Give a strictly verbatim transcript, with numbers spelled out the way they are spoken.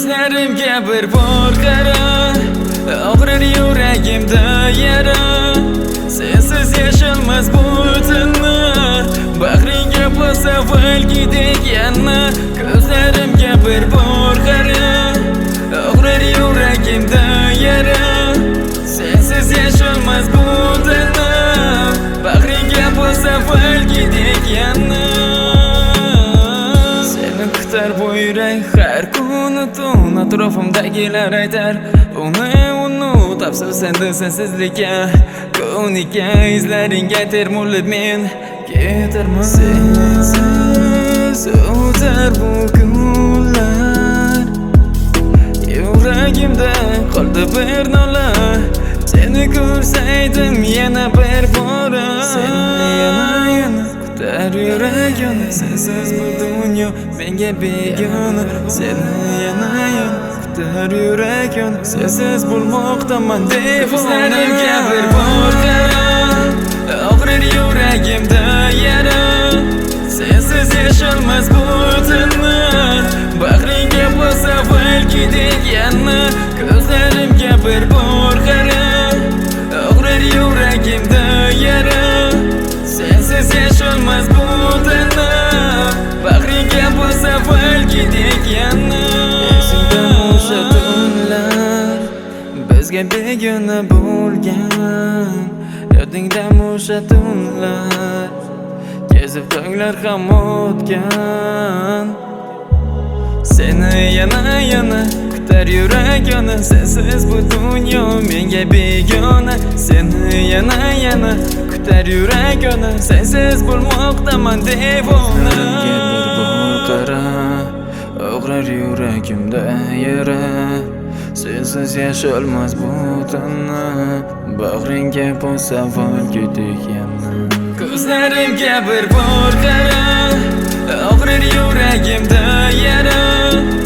Ko'zlarimga bir bor qara, og'rir yuragimda yara. Sensiz yasholmas bu tunni, bag'ringga bosa avvalgidek yana. Ko'zlarimga bir bor qara, og'rir yuragimda yara. Sensiz yasholmas bu tunni, bag'ringga bosa avvalgidek yana. Kutar bu yürek her kuni tun, atrofimdagilar aytar uni unut, afsus endi sensizlikka, ko'nikka, izlaringga termulib men ketarman. Sensiz o'tar bu kunlar, yuragimda qoldi bir nola. Seni ko'rsaydim yana bir bora, seni yana yana kutar yuragim. Sensiz bu dunyo menga begona, seni yana yana kutar yuragim. Sensiz bo'lmoqdaman devona. Ko'zlarimga bir bor qara, og'rir yuragimda yara. Sensiz yasholmas bu tunni, bag'ringga bosa avvalgidek yana. Ko'zlarimga bir bor qara, og'rir yuragimda yara. Sensiz yasholmas bu tunni, bag'ringga bosa avvalgidek yana. Esingdami o'sha tunlar bizga begona bo'lgan? Yodingdami o'sha tunlar kezib tonglar ham o'tgan? Seni yana yana kutar yuragim. Sensiz bu dunyo menga begona, seni yana yana kutar yuragim. Sensiz bo'lmoqdaman devona. Bir bor qara, og'rir yuragimda yara. Sensiz yasholmas bu tunni, bag'ringga bosa avvalgidek yana. Ko'zlarimga bir bor qara, og'rir yuragimda yara.